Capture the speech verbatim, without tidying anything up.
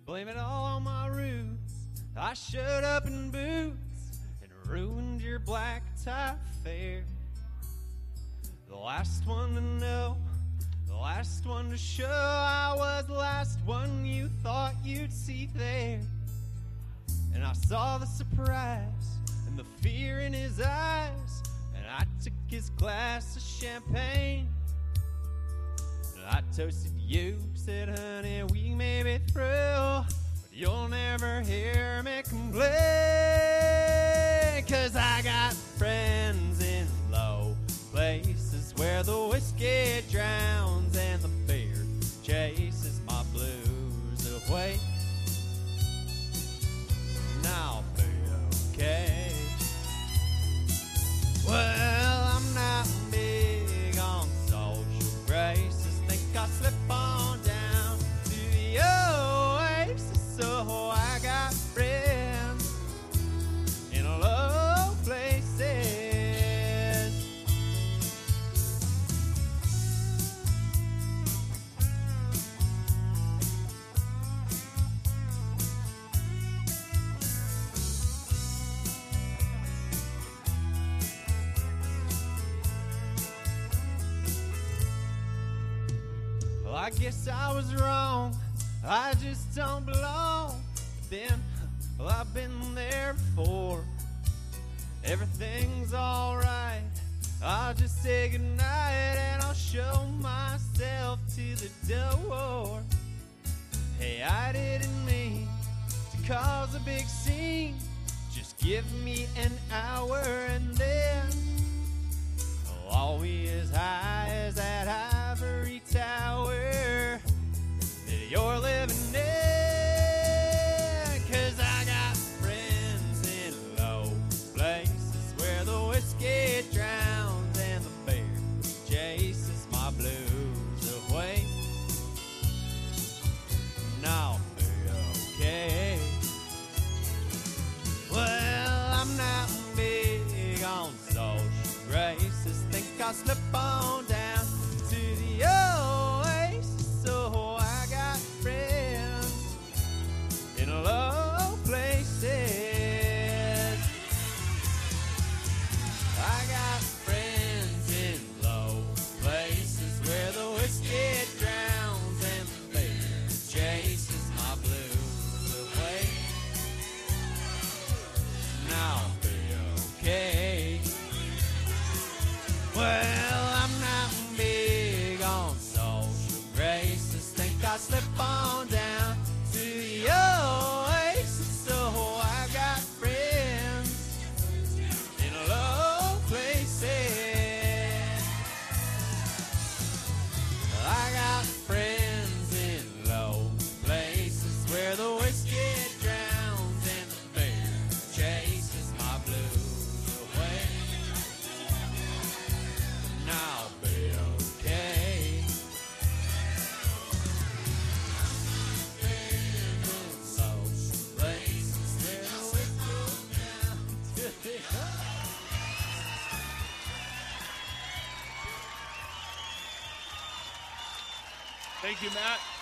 Blame it all on my roots. I showed up in boots and ruined your black tie fair. The last one to know, the last one to show. I was the last one you thought you'd see there. And I saw the surprise and the fear in his eyes, and I took his glass of champagne. And I toasted you, said, honey, we may be through, but you'll never hear me complain. 'Cause I got friends in low places where the whiskey drowns and the beer chases my blues away. And I'll be okay. Well, I'm not big on social graces. Think I'll slip on down to the oasis. So I got friends in low places. Well, I guess I was wrong. I just don't belong. But then, well, I've been there before. Everything's alright. I'll just say goodnight and I'll show myself to the door. Hey, I didn't mean to cause a big scene. Just give me an hour and then I'll be as high as that ivory tower that you're living in. 'Cause I got friends in low places where the whiskey drowns and the beer chases my blues away. And I'll be okay. Well, I'm not big on social graces. Think I'll slip on down to the oasis. So I got friends in low places. I got friends in low places where the whiskey drowns and the beer chases my blues away. And I'll be okay. Well, I'm not big on social graces. Think I'll slip on down to the oasis. So I got friends in low places. I got friends in low places where the whiskey drowns and the beer chases my blues away. And I'll be okay. Social places where the whiskey drowns. Thank you, Matt.